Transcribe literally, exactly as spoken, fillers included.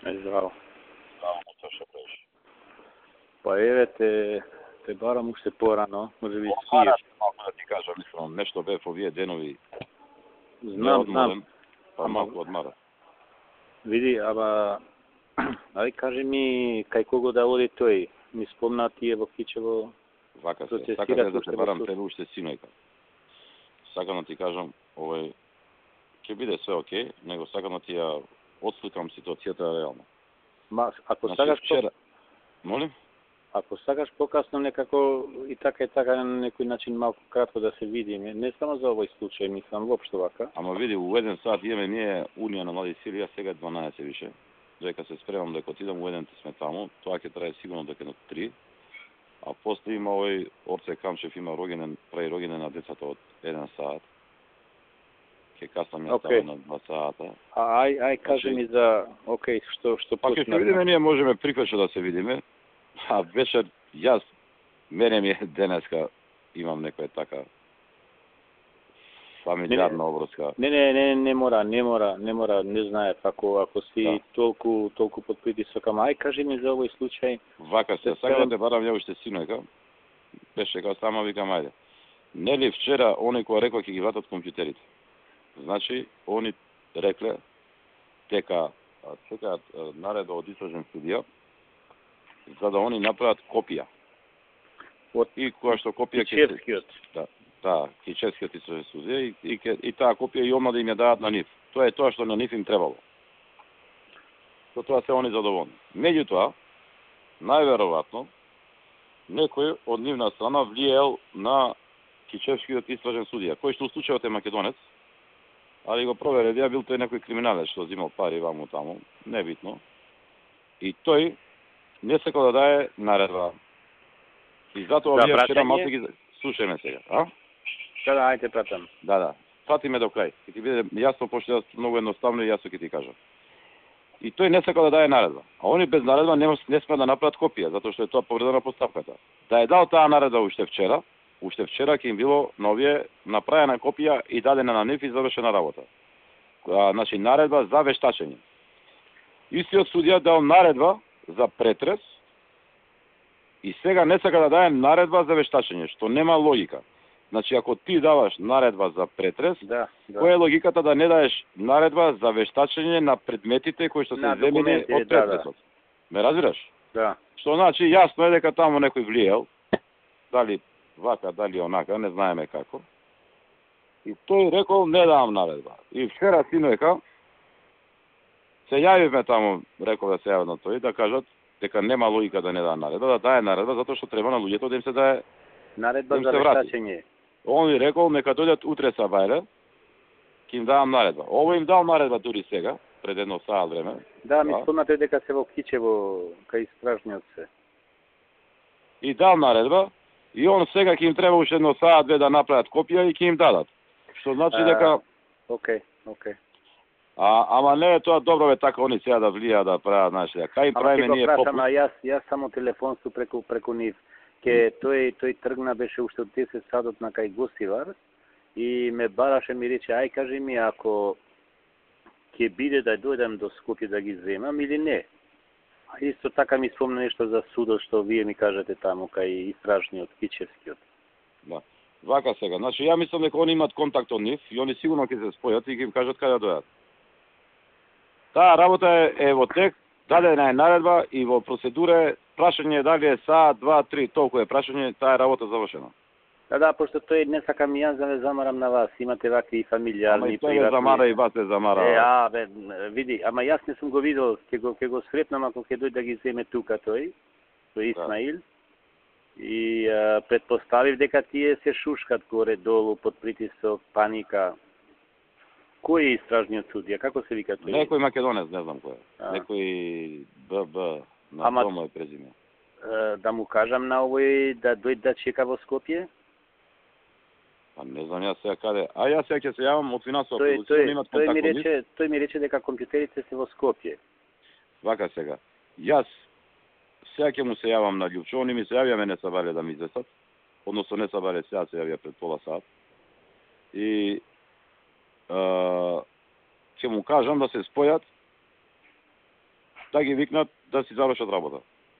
Е, здраво. Здраво, тоа што правиш? Па еве те, те барам уште порано, може би Одмараш, спиеш. малку да ти кажам, мислам, нешто бев овие денови. Знам, знам. Па Ама- малку одмара. Види, ама ај кажи ми кај кого да оди тој? Ми спомна тие во Кичево. Вака Што се, те сакам стират да уште те во барам суд. тебе уште синојка. Сакам да ти кажам, овој, ќе биде све окей, него сакам да ти ја отсликам ситуацијата реално. Ма, ако Значи, сакаш вчера... Молим? ако сакаш покасно некако и така и така на некој начин малку кратко да се видиме, не само за овој случај, мислам воопшто вака. Ама види, у еден сат имаме ние Унија на млади сили, а сега е дванаесет више. Дека се спремам дека отидам у еден сме таму, тоа ќе трае сигурно дека на три. А после има овој Орце Камчев има рогенен, прави рогенен на децата од еден сат. Ќе каснам ја Окей. okay. на два сата. А ај ај кажи Значи- ми за окей, што што Па ќе се видиме, ние можеме приквече да се видиме. А вечер јас мене ми е денеска имам некоја така фамилиарна обврска. Не, не, не, не мора, не мора, не мора, не знае, ако ако си Да. толку толку под притисок, ама ај кажи ми за овој случај. Вака се, Се сакам да сперам- те барам ја уште синојка. Беше као сама викам ајде. Нели вчера оној кој рекол ќе ги ватат компјутерите. Значи, они рекле дека а, чекаат а, наредба од истражен судија за да они направат копија. Од И која што копија ќе се... Кичевскиот. Да, да, Кичевскиот истражен судија и, и, ке- и таа копија и одма да им ја дадат на нив. Тоа е тоа што на нив им требало. Со тоа се они задоволни. Меѓутоа, најверојатно, некој од нивна страна влиел на Кичевскиот истражен судија, кој што у случајот е македонец, али го провере, ја бил тој некој криминалец што зимал пари ваму таму, небитно. И тој не сакал да даде наредба. И затоа За вие вчера праќање? малку ги слушаме сега, а? Да, да, ајде пратам. Да, да. Прати ме до крај. Ќе ти биде јасно, пошто јас многу едноставно и јасно ќе ти кажам. И тој не сакал да даде наредба. А они без наредба не, не сме да направат копија, затоа што е тоа повреда на постапката. Да е дал таа наредба уште вчера, уште вчера ќе им било на овие направена копија и дадена на нив и завршена работа. А, значи наредба за вештачење. Истиот судија дал наредба за претрес и сега не сака да даде наредба за вештачење, што нема логика. Значи, ако ти даваш наредба за претрес, Да, да. која е логиката да не даеш наредба за вештачење на предметите кои што се На земени документи, од да, да. претресот? Ме разбираш? Да. Што значи, јасно е дека таму некој влиел, дали вака, дали онака, не знаеме како. И тој рекол, не давам наредба. И вчера, синојка, се јавивме таму, рекол да се јават на тој, да кажат дека нема логика да не даде наредба, да даде наредба, затоа што треба на луѓето да им се даде. Наредба Им за се врати. вештачење. Он ми рекол, нека дојдат утре са бајле, ќе им давам наредба. Ово им дал наредба дури сега, пред едно саат време. Да, ми Да. спомнате дека се во Кичево кај истражниот се. И дал наредба, и он сега ќе им треба уште едно саат две да направат копија и ќе им дадат. Што значи А, дека, Окей, окей. а, ама не е тоа добро бе така они сега да влија да прават, знаеш, дека кај им Ама ќе правиме го ние прашам, попут. а јас јас само телефонсу преку преку нив. Ке тој тој тргна беше уште од десет садот на кај Госивар и ме бараше ми рече ај кажи ми ако ќе биде да дојдам до Скопје да ги земам или не. А исто така ми спомна нешто за судот што вие ми кажете таму кај истражниот Кичевскиот. Да. Вака сега, значи ја мислам дека они имаат контакт од нив и они сигурно ќе се спојат и ќе им кажат каде да дојдат. Таа работа е, е во тек, дадена е наредба и во процедура е прашање дали е саат, два, три, толку е прашање, таа е работа завршена. Да, да, пошто тој не сакам и јас да ме замарам на вас, имате вакви фамилијарни, Ама и тој ве замара и вас ве замара. Е, а, бе, види, ама јас не сум го видел, ќе го ќе го сретнам ако ќе дојде да ги земе тука тој, тој Исмаил. И а, предпоставив дека тие се шушкат горе долу под притисок, паника. Кој е истражниот судија? Како се вика тој? Некој македонец, не знам кој е. А. Некој ББ на Ама- дома е презиме. Е, да му кажам на овој да дојде да чека во Скопје? Па не знам јас сега каде. А јас сега ќе се јавам од финансова Тој продукција, тој не имат тој контакт ми од нив. рече, тој ми рече дека компјутерите се во Скопје. Вака сега. Јас сега ќе му се јавам на Љупчо, они ми се јавија не сабале да ми известат. Односно не сабале сега се јавија пред пола сат. И е, ќе му кажам да се спојат да ги викнат да си завршат работа.